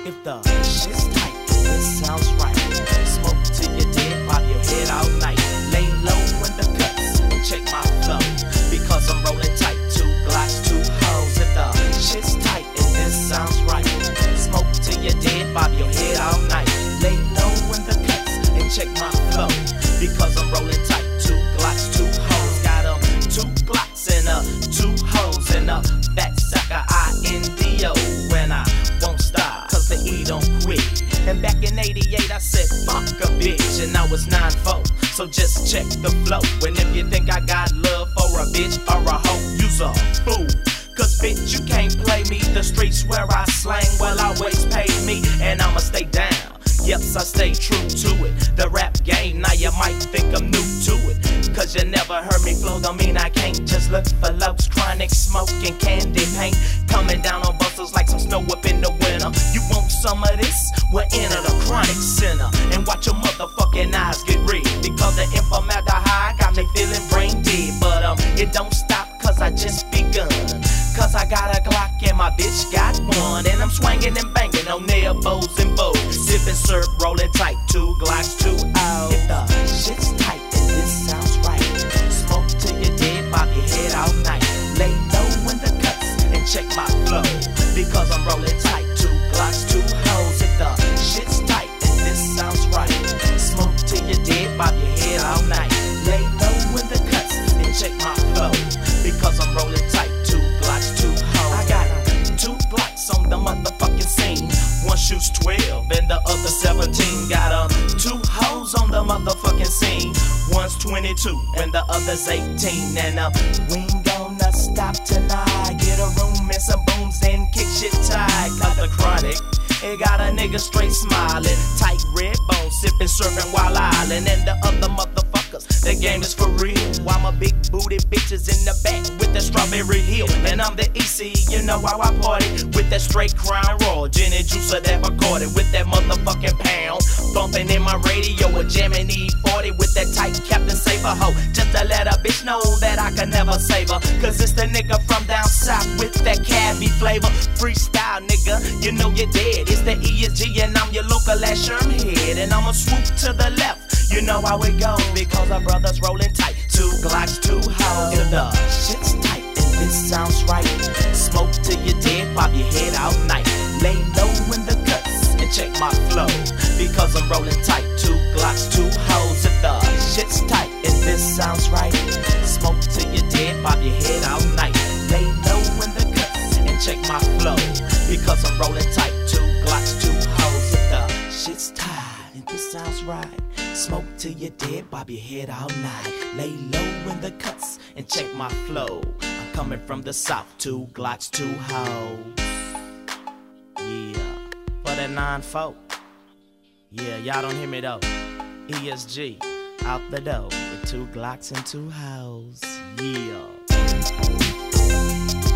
If the shit's tight, it sounds right. Smoke till you're dead, bob your head all night. Lay low in the cuts and check my flow, because I'm rolling tight. 2 Glocks, 2 hoes. If the shit's tight and this sounds right, smoke till you're dead, bob your head all night. Lay low in the cuts and check my flow, because I'm rolling tight. 2 Glocks, 2 hoes. Got 2 Glocks and 2 hoes and a fat sucker INDO. When I won't stop, cause the E don't quit. And back in 88 I said fuck a bitch, and I was 9'4", so just check the flow. And if you think I got love for a bitch or a hoe, you's a fool. Cause bitch, you can't play me. The streets where I slang will always pay me, and I'ma stay down. Yes, I stay true to it. The rap game, now you might think I'm new to it. Cause you never heard me flow, don't mean I can't. Just look for lows, chronic smoking, candy paint. Coming down on busters like some snow up in the winter. You want some of this? Well, enter the chronic center and watch your motherfucking eyes get red, because the formaldehyde got me feeling brain dead. But it don't stop cause I just begun. Cause I got a Glock and my bitch got one, and I'm swinging and banging on their bows and bows. Sipping syrup, rolling tight, 2 Glocks, 2 hoes. If the shit's tight and this sounds right, smoke till you're dead, bob your head all night. Lay low in the cuts and check my flow, because I'm rolling tight. 2 Glocks, 2 hoes. If the shit's tight and this sounds right, smoke till you're dead, bob your head all night. Lay low in the cuts and check my flow, because I'm rolling tight. 2 Glocks, 2 hoes. I got 2 Glocks on the motherfucking scene. One shoots 12 and the other 17. Got 2 hoes on the motherfucking scene. One's 22 and the other's 18. And we ain't gonna stop tonight. Get a room and some booms and kick shit tight. Cause the chronic, it got a nigga straight smiling. Tight red bones, sipping, serving while island. And the other motherfuckers, the game is for real. While my big booty bitches in the back with the strawberry heel. And I'm the EC, you know how I party with that straight Crown Royal, gin and juice of that Bacardi with that motherfucking pound. Bumping in my radio, a jamming E40 with that tight Captain Saver hoe. Just to let a bitch know that I can never save her. Cause it's the nigga from down south with that cabbie flavor. Freestyle nigga, you know you're dead. It's the ESG and I'm your local ass Shermhead. And I'ma swoop to the left, you know how it goes, because our brothers rolling tight. 2 Glocks, 2 hoes. If the shit's tight and this sounds right, smoke till you're dead, bob your head all night. Lay low in the cuts and check my flow, because I'm rolling tight. 2 Glocks, 2 hoes. If the shit's tight and this sounds right, smoke till you're dead, bob your head all night. Lay low in the cuts and check my flow, because I'm rolling tight. 2 Glocks, 2 hoes. If the shit's tight and this sounds right, smoke till you're dead, bob your head all night. Lay low in the cuts and check my flow. I'm coming from the south. 2 Glocks, 2 hoes. Yeah, for that 9-4. Yeah, y'all don't hear me though. ESG out the door with 2 Glocks and 2 hoes. Yeah.